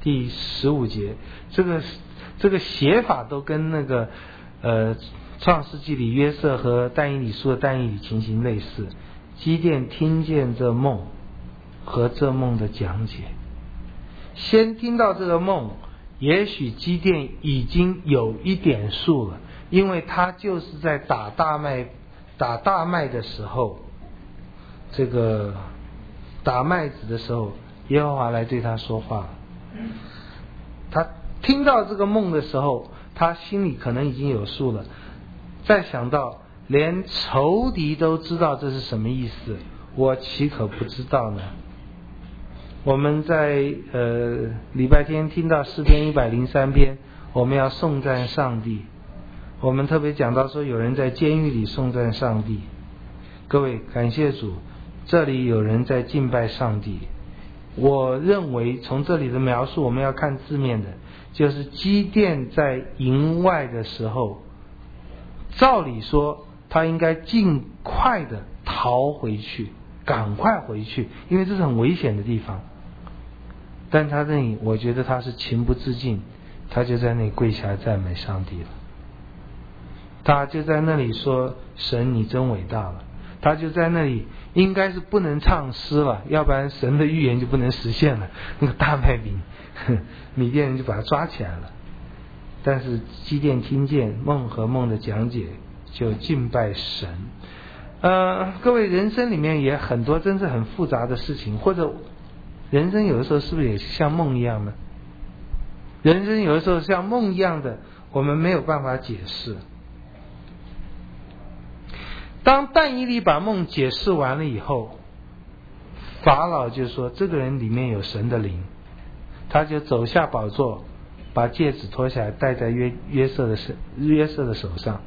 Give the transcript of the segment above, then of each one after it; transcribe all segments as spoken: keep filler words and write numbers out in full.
第十五节，这个这个写法都跟那个呃创世纪里约瑟和但以理书的但以理情形类似。基甸听见这梦和这梦的讲解，先听到这个梦，也许基甸已经有一点数了，因为他就是在打大麦打大麦的时候，这个打麦子的时候，耶和华来对他说话。他听到这个梦的时候，他心里可能已经有数了，再想到连仇敌都知道这是什么意思，我岂可不知道呢？我们在呃礼拜天听到诗篇一百零三篇，我们要颂赞上帝。我们特别讲到说，有人在监狱里颂赞上帝。各位，感谢主，这里有人在敬拜上帝。我认为从这里的描述，我们要看字面的，就是基甸在营外的时候，照理说他应该尽快的逃回去，赶快回去，因为这是很危险的地方。但他那里，我觉得他是情不自禁，他就在那里跪下赞美上帝了。他就在那里说：“神，你真伟大了。”他就在那里，应该是不能唱诗了，要不然神的预言就不能实现了。那个大麦饼，米甸人就把他抓起来了。但是基甸听见梦和梦的讲解，就敬拜神。呃，各位，人生里面也很多真是很复杂的事情，或者人生有的时候是不是也像梦一样呢？人生有的时候像梦一样的，我们没有办法解释。当但以理把梦解释完了以后，法老就说这个人里面有神的灵，他就走下宝座，把戒指脱下来戴在约约瑟的手约瑟的手上。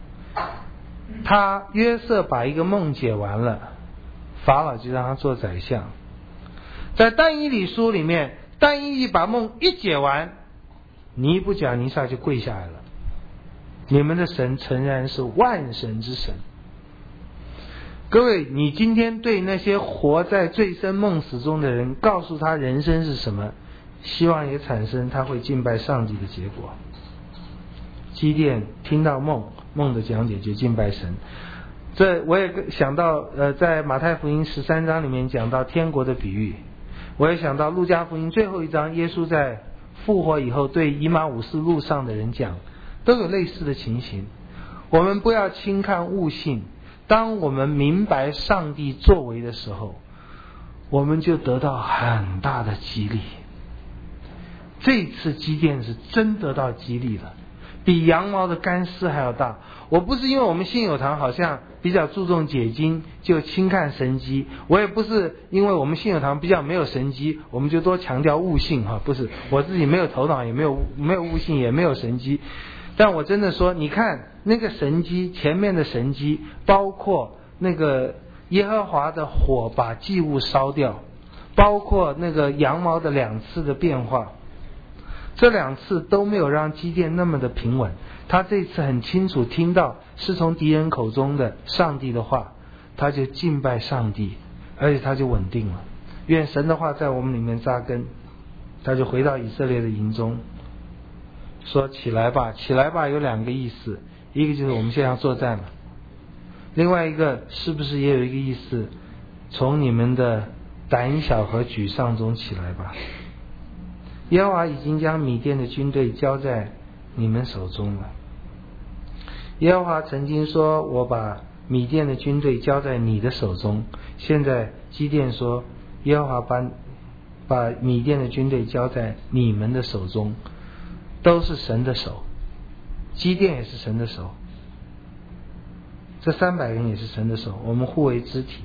他约瑟把一个梦解完了，法老就让他做宰相。在但以理书里面，但以理把梦一解完，尼布甲尼撒就跪下来了。你们的神诚然是万神之神。各位，你今天对那些活在醉生梦死中的人，告诉他人生是什么，希望也产生他会敬拜上帝的结果。基甸听到梦，梦的讲解就敬拜神。这我也想到，呃，在马太福音十三章里面讲到天国的比喻，我也想到路加福音最后一章，耶稣在复活以后对以马忤斯路上的人讲，都有类似的情形。我们不要轻看悟性，当我们明白上帝作为的时候，我们就得到很大的激励。这次基甸是真得到激励了，比羊毛的干丝还要大。我不是因为我们信友堂好像比较注重解经就轻看神迹，我也不是因为我们信友堂比较没有神迹我们就多强调悟性哈，不是，我自己没有头脑，也没有没有悟性，也没有神迹。但我真的说，你看那个神迹，前面的神迹，包括那个耶和华的火把祭物烧掉，包括那个羊毛的两次的变化，这两次都没有让基甸那么的平稳。他这次很清楚听到是从敌人口中的上帝的话，他就敬拜上帝，而且他就稳定了。愿神的话在我们里面扎根。他就回到以色列的营中，说起来吧，起来吧有两个意思，一个就是我们现在要作战了，另外一个是不是也有一个意思，从你们的胆小和沮丧中起来吧。耶和华已经将米甸的军队交在你们手中了。耶和华曾经说，我把米甸的军队交在你的手中。现在基甸说，耶和华把把米甸的军队交在你们的手中，都是神的手，基甸也是神的手，这三百人也是神的手，我们互为肢体。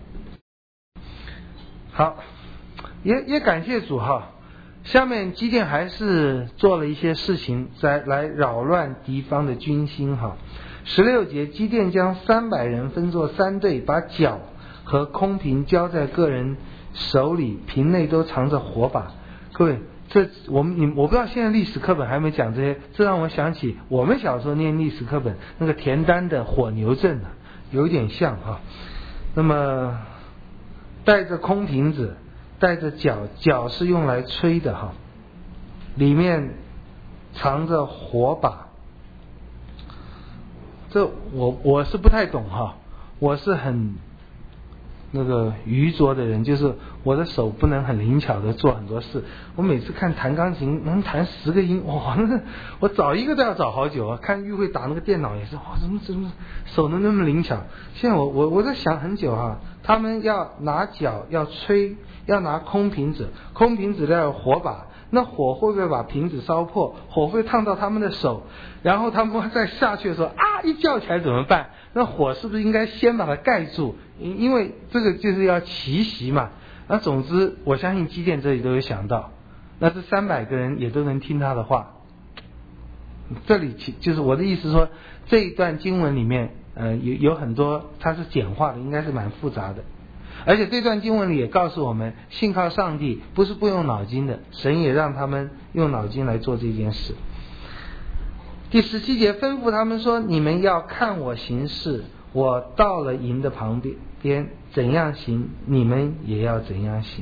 好，也也感谢主哈。下面基甸还是做了一些事情，再来扰乱敌方的军心哈。十六节，基甸将三百人分作三队，把角和空瓶交在个人手里，瓶内都藏着火把。各位，这我们你我不知道现在历史课本还没讲这些，这让我想起我们小时候念历史课本那个田单的火牛阵啊，有一点像哈。那么带着空瓶子，带着角，角是用来吹的哈。 里面藏着火把。这我我是不太懂哈，我是很那个愚拙的人，就是我的手不能很灵巧的做很多事。我每次看弹钢琴能弹十个音，哇，那我找一个都要找好久啊。看玉慧打那个电脑也是，哇，怎么怎么手能那么灵巧？现在我我我在想很久哈，他们要拿脚要吹，要拿空瓶子，空瓶子要有火把，那火会不会把瓶子烧破？火会烫到他们的手，然后他们再下去的时候啊，一叫起来怎么办？那火是不是应该先把它盖住？因因为这个就是要奇袭嘛。那总之，我相信基甸这里都有想到，那这三百个人也都能听他的话。这里其就是我的意思说，这一段经文里面，呃，有有很多它是简化的，应该是蛮复杂的。而且这段经文里也告诉我们，信靠上帝不是不用脑筋的，神也让他们用脑筋来做这件事。第十七节吩咐他们说：你们要看我行事，我到了营的旁边，怎样行，你们也要怎样行。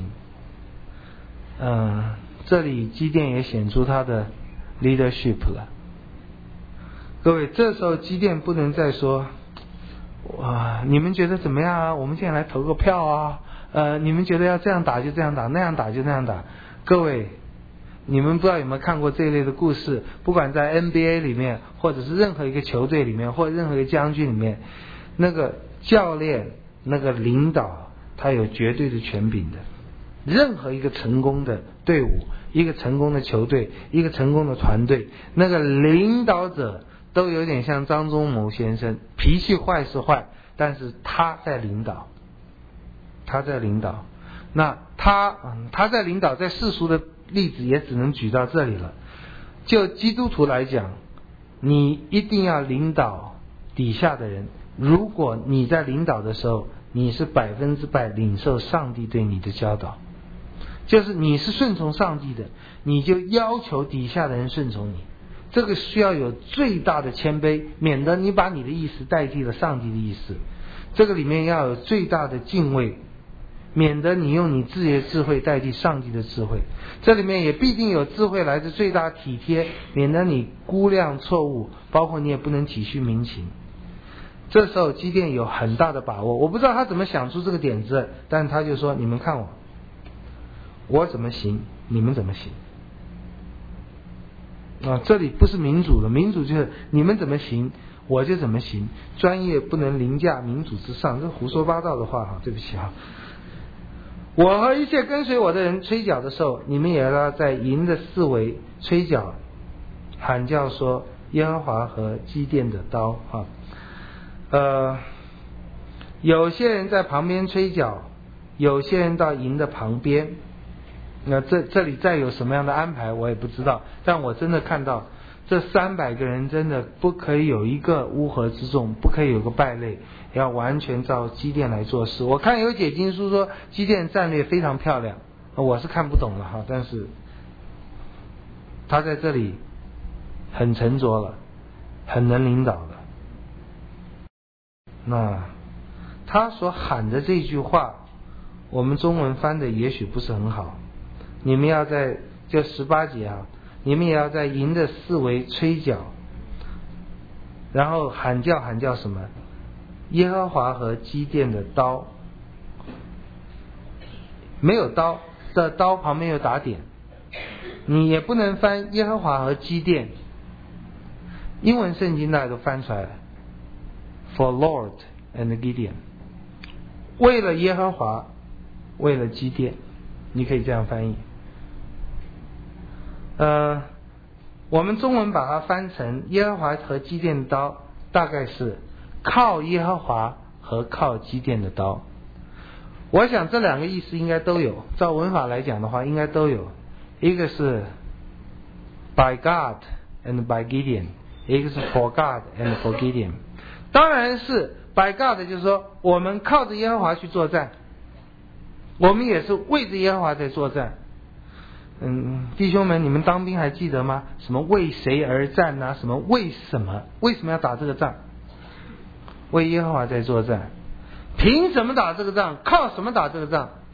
嗯，这里基甸也显出他的 leadership 了。各位，这时候基甸不能再说哇，你们觉得怎么样啊？我们现在来投个票啊！呃，你们觉得要这样打就这样打，那样打就那样打。各位，你们不知道有没有看过这一类的故事？不管在 N B A 里面，或者是任何一个球队里面，或者任何一个将军里面，那个教练、那个领导，他有绝对的权柄的。任何一个成功的队伍，一个成功的球队，一个成功的团队，那个领导者都有点像张忠谋先生，脾气坏是坏，但是他在领导，他在领导。那他嗯，他在领导，在世俗的例子也只能举到这里了。就基督徒来讲，你一定要领导底下的人。如果你在领导的时候，你是百分之百领受上帝对你的教导，就是你是顺从上帝的，你就要求底下的人顺从你。这个需要有最大的谦卑，免得你把你的意思代替了上帝的意思。这个里面要有最大的敬畏，免得你用你自己的智慧代替上帝的智慧。这里面也必定有智慧来自最大体贴，免得你估量错误，包括你也不能体恤民情。这时候基甸有很大的把握，我不知道他怎么想出这个点子，但他就说：你们看我，我怎么行，你们怎么行。啊，这里不是民主了，民主就是你们怎么行我就怎么行，专业不能凌驾民主之上，这胡说八道的话哈，对不起哈。我和一切跟随我的人吹角的时候，你们也要在营的四围吹角，喊叫说耶和华和基甸的刀哈。呃，有些人在旁边吹角，有些人到营的旁边。那这这里再有什么样的安排我也不知道，但我真的看到这三百个人真的不可以有一个乌合之众，不可以有个败类，要完全照基甸来做事。我看有解经书说基甸战略非常漂亮，我是看不懂了哈，但是他在这里很沉着了，很能领导了。那他所喊的这句话，我们中文翻的也许不是很好。你们要在这十八节啊，你们也要在营的四围吹角，然后喊叫喊叫什么？耶和华和基甸的刀，没有刀，这刀旁边有打点，你也不能翻耶和华和基甸。英文圣经大家都翻出来了 ，For Lord and Gideon， 为了耶和华，为了基甸，你可以这样翻译。呃，我们中文把它翻成耶和华和基甸的刀，大概是靠耶和华和靠基甸的刀。我想这两个意思应该都有，照文法来讲的话应该都有。一个是 by God and by Gideon， 一个是 for God and for Gideon。 当然是 by God， 就是说我们靠着耶和华去作战，我们也是为着耶和华在作战。嗯，弟兄们，你们当兵还记得吗？什么为谁而战啊？什么为什么？为什么要打这个仗？为耶和华在作战。凭什么打这个仗？靠什么打这个仗？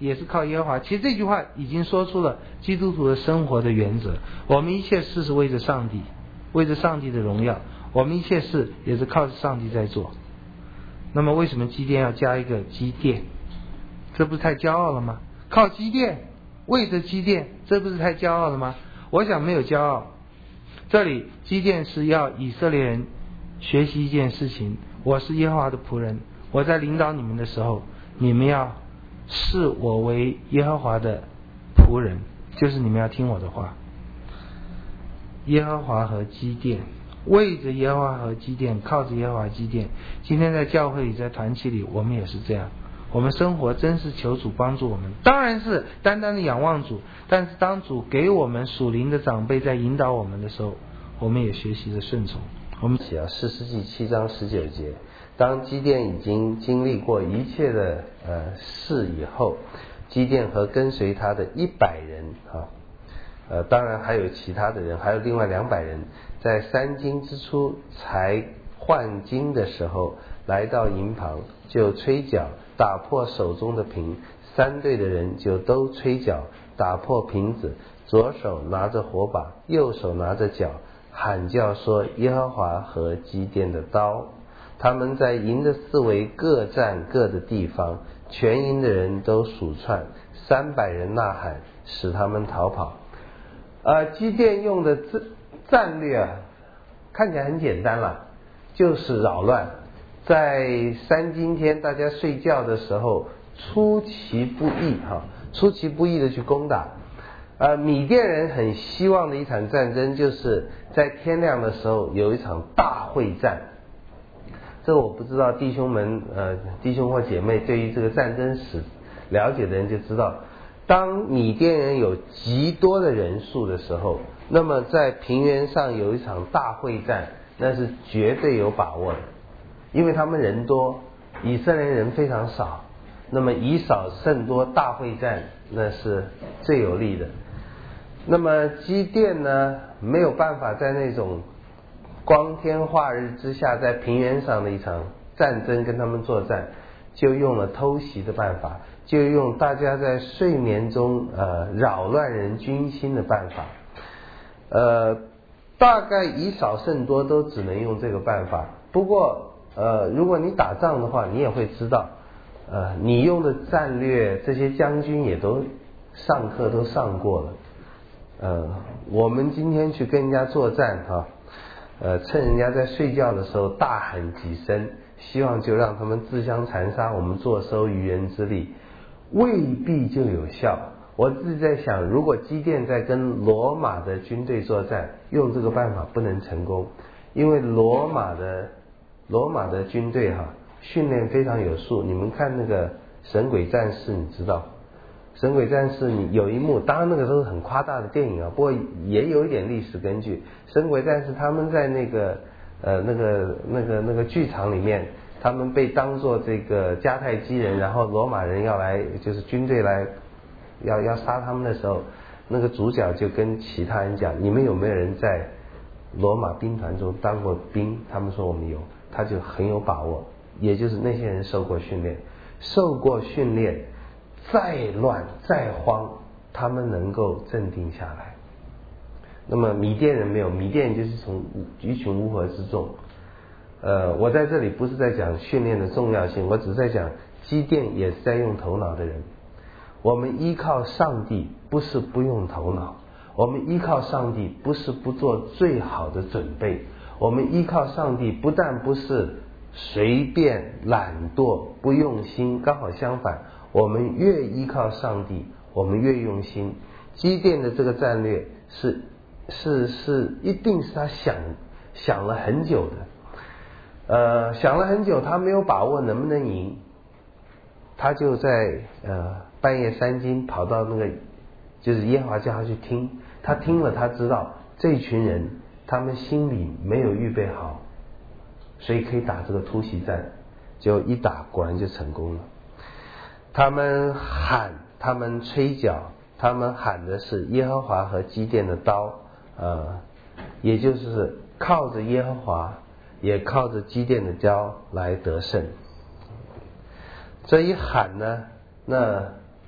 也是靠耶和华。其实这句话已经说出了基督徒的生活的原则，我们一切事是为着上帝，为着上帝的荣耀，我们一切事也是靠着上帝在做。那么为什么基甸要加一个基甸？这不是太骄傲了吗？靠基甸，为着基甸，这不是太骄傲了吗？我想没有骄傲。这里基甸是要以色列人学习一件事情，我是耶和华的仆人，我在领导你们的时候，你们要视我为耶和华的仆人，就是你们要听我的话。耶和华和基甸，为着耶和华和基甸，靠着耶和华基甸。今天在教会里，在团契里，我们也是这样。我们生活真是求主帮助我们，当然是单单的仰望主，但是当主给我们属灵的长辈在引导我们的时候，我们也学习着顺从。我们写到士师记七章十九节，当基甸已经经历过一切的呃事以后，基甸和跟随他的一百人啊，呃当然还有其他的人，还有另外两百人，在三更之初才换经的时候，来到营旁，就吹角打破手中的瓶，三队的人就都吹角打破瓶子，左手拿着火把，右手拿着角，喊叫说耶和华和基甸的刀。他们在营的四围各占各的地方，全营的人都数串，三百人呐喊，使他们逃跑。呃，基甸用的战略啊，看起来很简单了，就是扰乱。在三更天大家睡觉的时候，出其不意哈，出其不意的去攻打。呃，米甸人很希望的一场战争，就是在天亮的时候有一场大会战。这我不知道弟兄们呃弟兄或姐妹对于这个战争史了解的人就知道，当米甸人有极多的人数的时候，那么在平原上有一场大会战，那是绝对有把握的，因为他们人多，以色列人非常少，那么以少胜多，大会战那是最有利的。那么基甸呢，没有办法在那种光天化日之下，在平原上的一场战争跟他们作战，就用了偷袭的办法，就用大家在睡眠中呃扰乱人军心的办法。呃，大概以少胜多都只能用这个办法。不过呃，如果你打仗的话，你也会知道，呃，你用的战略，这些将军也都上课都上过了。呃，我们今天去跟人家作战哈，呃，趁人家在睡觉的时候大喊几声，希望就让他们自相残杀，我们坐收渔人之利，未必就有效。我自己在想，如果基甸在跟罗马的军队作战，用这个办法不能成功，因为罗马的罗马的军队哈，训练非常有素。你们看那个神鬼战士，你知道神鬼战士，你有一幕，当然那个都是很夸大的电影啊，不过也有一点历史根据。神鬼战士他们在那个呃那个那个那个剧场里面，他们被当作这个迦太基人，然后罗马人要来，就是军队来要要杀他们的时候，那个主角就跟其他人讲，你们有没有人在罗马兵团中当过兵？他们说我们有，他就很有把握，也就是那些人受过训练，受过训练，再乱再慌，他们能够镇定下来。那么米甸人没有，米甸人就是从一群乌合之众。呃，我在这里不是在讲训练的重要性，我只是在讲基甸也是在用头脑的人。我们依靠上帝不是不用头脑，我们依靠上帝不是不做最好的准备，我们依靠上帝不但不是随便懒惰不用心，刚好相反，我们越依靠上帝我们越用心。基甸的这个战略是是是一定是他想想了很久的，呃想了很久，他没有把握能不能赢，他就在呃半夜三更跑到那个就是耶和华叫他去听，他听了，他知道这群人他们心里没有预备好，所以可以打这个突袭战，就一打果然就成功了。他们喊，他们吹角，他们喊的是耶和华和基甸的刀，呃，也就是靠着耶和华，也靠着基甸的刀来得胜。这一喊呢，那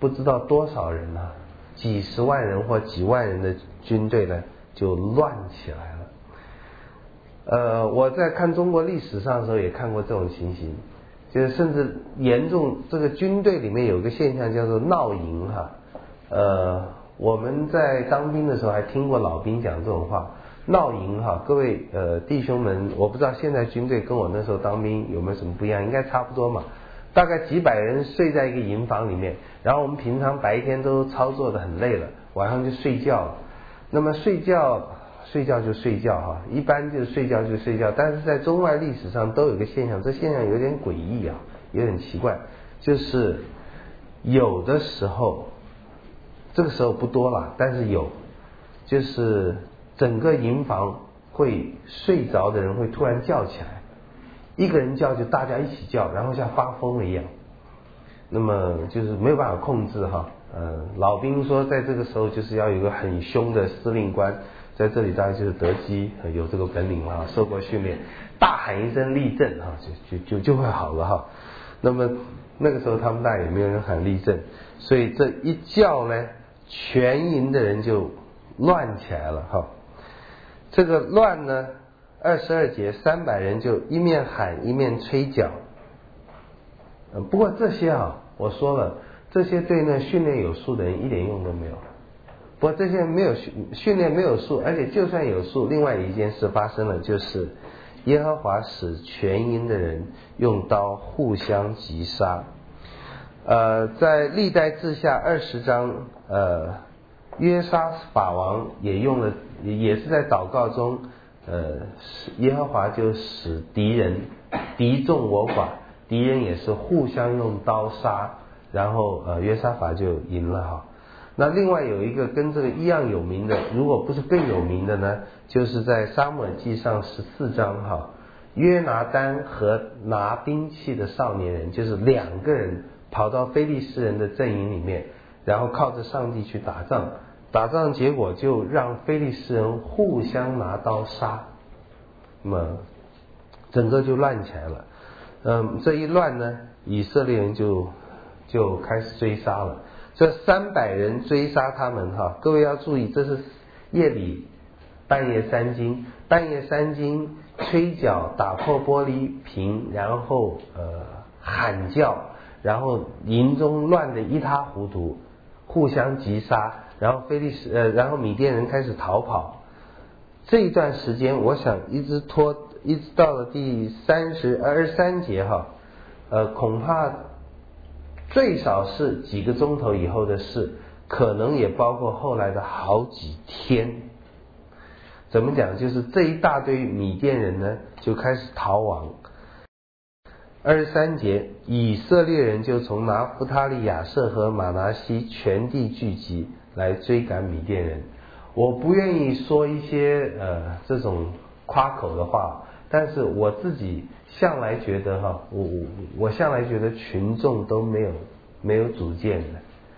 不知道多少人啊，几十万人或几万人的军队呢就乱起来了。呃，我在看中国历史上的时候也看过这种情形，就是甚至严重，这个军队里面有个现象叫做闹营哈。呃，我们在当兵的时候还听过老兵讲这种话，闹营哈。各位呃弟兄们，我不知道现在军队跟我那时候当兵有没有什么不一样，应该差不多嘛。大概几百人睡在一个营房里面，然后我们平常白天都操作的很累了，晚上就睡觉了。那么睡觉睡觉就睡觉哈，一般就睡觉就睡觉。但是在中外历史上都有个现象，这现象有点诡异啊，有点奇怪，就是有的时候，这个时候不多了，但是有，就是整个营房会睡着的人会突然叫起来，一个人叫就大家一起叫，然后像发疯了一样，那么就是没有办法控制哈。呃，老兵说在这个时候就是要有一个很凶的司令官在这里，大概就是德基有这个本领啊，受过训练，大喊一声立正哈，就就就就会好了哈。那么那个时候他们大也没有人喊立正，所以这一叫呢，全营的人就乱起来了哈。这个乱呢，二十二节三百人就一面喊一面吹角。呃，不过这些啊，我说了，这些对那训练有素的人一点用都没有。不过这些没有训训练没有素，而且就算有素，另外一件事发生了，就是耶和华使全营的人用刀互相击杀。呃，在历代志下二十章，呃，约沙法王也用了，也是在祷告中，呃，耶和华就使敌人敌众我寡，敌人也是互相用刀杀，然后呃约沙法就赢了哈。那另外有一个跟这个一样有名的，如果不是更有名的呢，就是在撒母耳记上十四章哈，约拿单和拿兵器的少年人，就是两个人跑到非利士人的阵营里面，然后靠着上帝去打仗，打仗结果就让非利士人互相拿刀杀，那么整个就乱起来了。嗯，这一乱呢，以色列人就就开始追杀了。这三百人追杀他们哈，各位要注意，这是夜里半夜三更，半夜三更吹角打破玻璃瓶，然后呃喊叫，然后营中乱得一塌糊涂，互相击杀，然后非利士呃然后米甸人开始逃跑。这一段时间我想一直拖一直到了第三十二十三节哈，呃恐怕最少是几个钟头以后的事，可能也包括后来的好几天。怎么讲？就是这一大堆米甸人呢就开始逃亡。二十三节，以色列人就从拿弗他利、亚设和玛拿西全地聚集来追赶米甸人。我不愿意说一些呃这种夸口的话，但是我自己向来觉得哈，我我我向来觉得群众都没有没有主见的。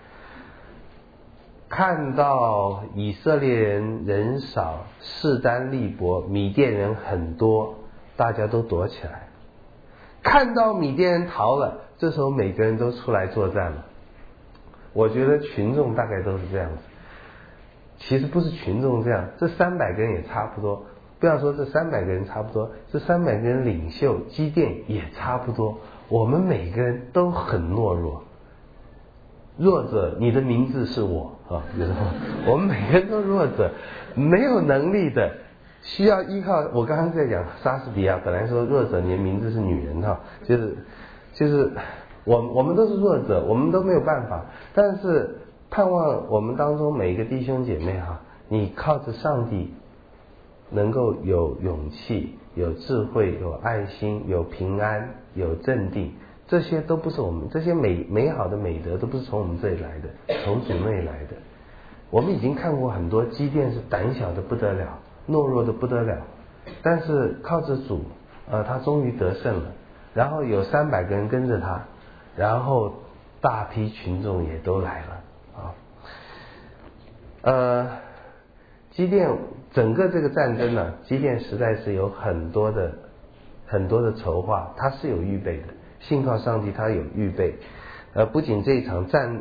看到以色列人人少，势单力薄，米甸人很多，大家都躲起来。看到米甸人逃了，这时候每个人都出来作战了。我觉得群众大概都是这样子。其实不是群众这样，这三百个人也差不多。不要说这三百个人差不多，这三百个人领袖基甸也差不多。我们每个人都很懦弱，弱者，你的名字是我啊，我们每个人都弱者，没有能力的，需要依靠。我刚刚在讲莎士比亚，本来说弱者，你的名字是女人哈，就是就是我我们都是弱者，我们都没有办法，但是盼望我们当中每一个弟兄姐妹哈，你靠着上帝能够有勇气、有智慧、有爱心、有平安、有镇定，这些都不是我们，这些美美好的美德都不是从我们这里来的，从主内来的。我们已经看过很多基甸是胆小的不得了，懦弱的不得了，但是靠着主，呃，他终于得胜了。然后有三百个人跟着他，然后大批群众也都来了啊。呃，基甸整个这个战争呢，基甸实在是有很多的很多的筹划，他是有预备的，信靠上帝他有预备。呃，不仅这一场战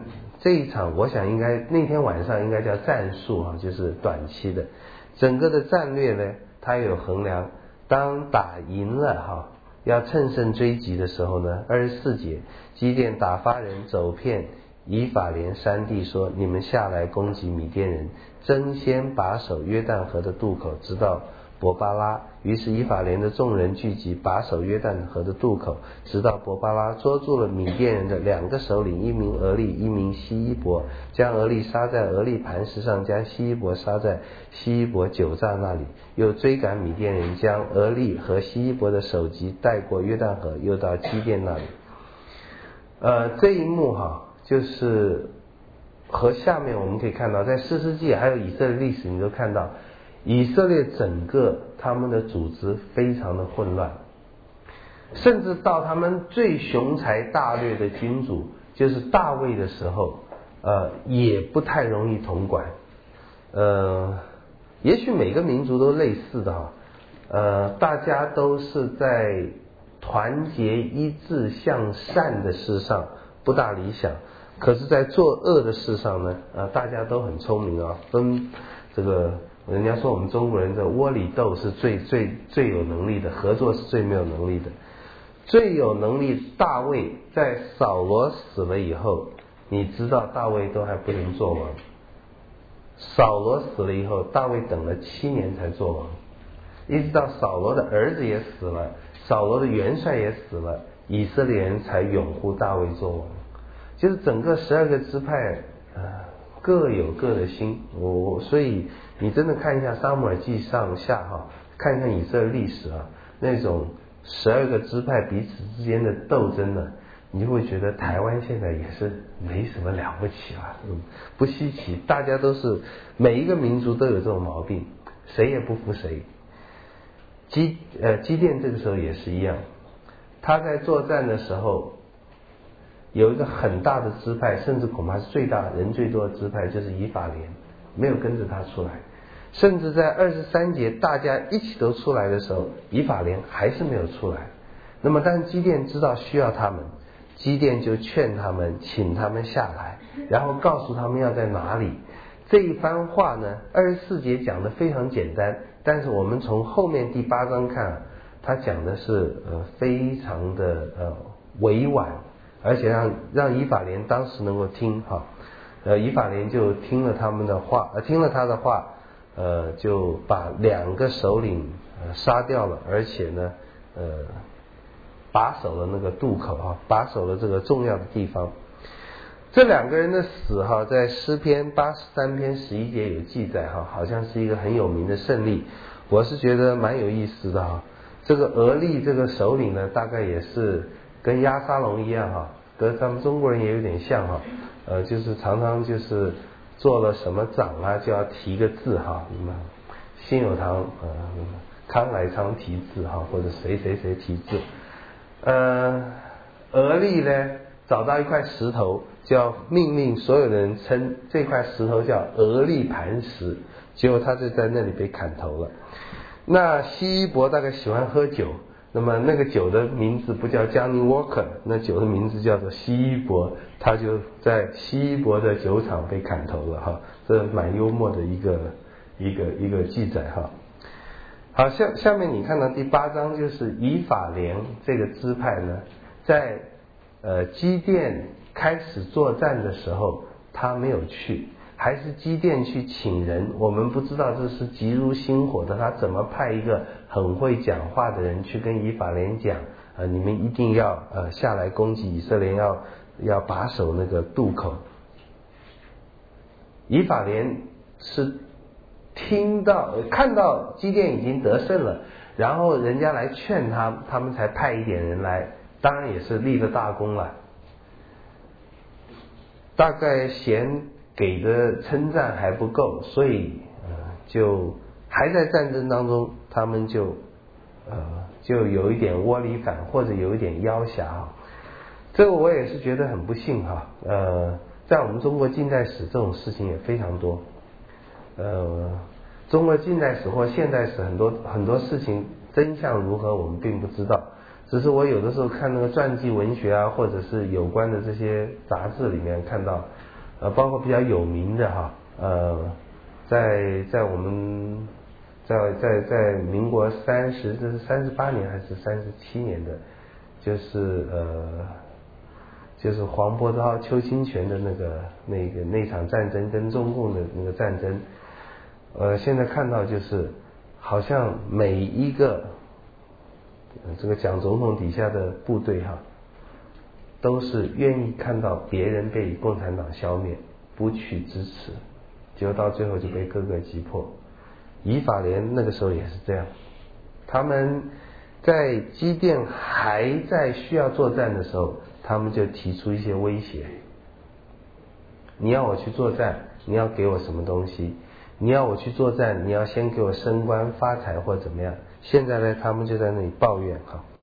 这一场我想应该那天晚上应该叫战术哈，就是短期的。整个的战略呢，它有衡量，当打赢了哈，要乘胜追击的时候呢，二十四节基甸打发人走遍以法莲山地，说你们下来攻击米甸人，争先把守约旦河的渡口，直到伯巴拉。于是以法莲的众人聚集，把守约旦河的渡口，直到伯巴拉，捉住了米甸人的两个首领，一名俄利，一名希伊伯，将俄利杀在俄利磐石上，将希伊伯杀在希伊伯酒榨那里。又追赶米甸人，将俄利和希伊伯的首级带过约旦河，又到基甸那里。呃，这一幕哈，就是和下面我们可以看到，在士师记还有以色列历史，你都看到以色列整个他们的组织非常的混乱，甚至到他们最雄才大略的君主就是大卫的时候，呃，也不太容易统管。呃，也许每个民族都类似的哈，呃，大家都是在团结一致向善的事上不大理想，可是在作恶的事上呢，呃，大家都很聪明啊，分这个。人家说我们中国人的窝里斗是最最最有能力的，合作是最没有能力的。最有能力大卫在扫罗死了以后，你知道大卫都还不能做王。扫罗死了以后，大卫等了七年才做王，一直到扫罗的儿子也死了，扫罗的元帅也死了，以色列人才拥护大卫做王。就是整个十二个支派呃各有各的心，我所以你真的看一下撒母耳记上下哈，看一看以色列历史啊，那种十二个支派彼此之间的斗争呢，你就会觉得台湾现在也是没什么了不起了，嗯，不稀奇，大家都是每一个民族都有这种毛病，谁也不服谁。基呃基甸这个时候也是一样，他在作战的时候。有一个很大的支派，甚至恐怕是最大人最多的支派，就是以法莲，没有跟着他出来。甚至在二十三节大家一起都出来的时候，以法莲还是没有出来。那么但基甸知道需要他们，基甸就劝他们，请他们下来，然后告诉他们要在哪里。这一番话呢，二十四节讲的非常简单，但是我们从后面第八章看，他讲的是呃非常的呃委婉。而且让让以法莲当时能够听哈，呃，以法莲就听了他们的话，呃，听了他的话，呃，就把两个首领呃杀掉了，而且呢，呃，把守了那个渡口哈，把守了这个重要的地方。这两个人的死哈，在诗篇八十三篇十一节有记载哈，好像是一个很有名的胜利。我是觉得蛮有意思的哈。这个俄利这个首领呢，大概也是。跟押沙龙一样哈，跟咱们中国人也有点像哈，呃，就是常常就是做了什么长啊，就要提个字哈，什么辛有堂呃康乃昌题字哈，或者谁谁谁题字。呃，俄利呢找到一块石头，就要命令所有的人称这块石头叫俄利磐石，结果他就在那里被砍头了。那希伊伯大概喜欢喝酒。那么那个酒的名字不叫 Johnny Walker， 那酒的名字叫做希伊伯，他就在希伊伯的酒厂被砍头了哈，这蛮幽默的一个一个一个记载哈。好，下下面你看到第八章就是以法莲这个支派呢，在呃基甸开始作战的时候，他没有去。还是基甸去请人，我们不知道这是急如星火的，他怎么派一个很会讲话的人去跟以法莲讲，呃，你们一定要呃下来攻击以色列，要要把守那个渡口。以法莲是听到看到基甸已经得胜了，然后人家来劝他，他们才派一点人来，当然也是立了大功了。大概嫌给的称赞还不够，所以呃就还在战争当中，他们就呃就有一点窝里反，或者有一点妖侠哈。这个我也是觉得很不幸哈。呃，在我们中国近代史这种事情也非常多。呃，中国近代史或现代史很多很多事情真相如何我们并不知道，只是我有的时候看那个传记文学啊，或者是有关的这些杂志里面看到。 呃，包括比较有名的哈，呃，在在我们在在在民国三十这是三十八年还是三十七年的，就是呃就是黄伯韬、邱清泉的那个那个那场战争跟中共的那个战争，呃，现在看到就是好像每一个、呃、这个蒋总统底下的部队哈，都是愿意看到别人被共产党消灭，不去支持，结果到最后就被各个击破。以法联那个时候也是这样，他们在基甸还在需要作战的时候，他们就提出一些威胁，你要我去作战，你要给我什么东西？你要我去作战，你要先给我升官发财或怎么样？现在呢，他们就在那里抱怨哈。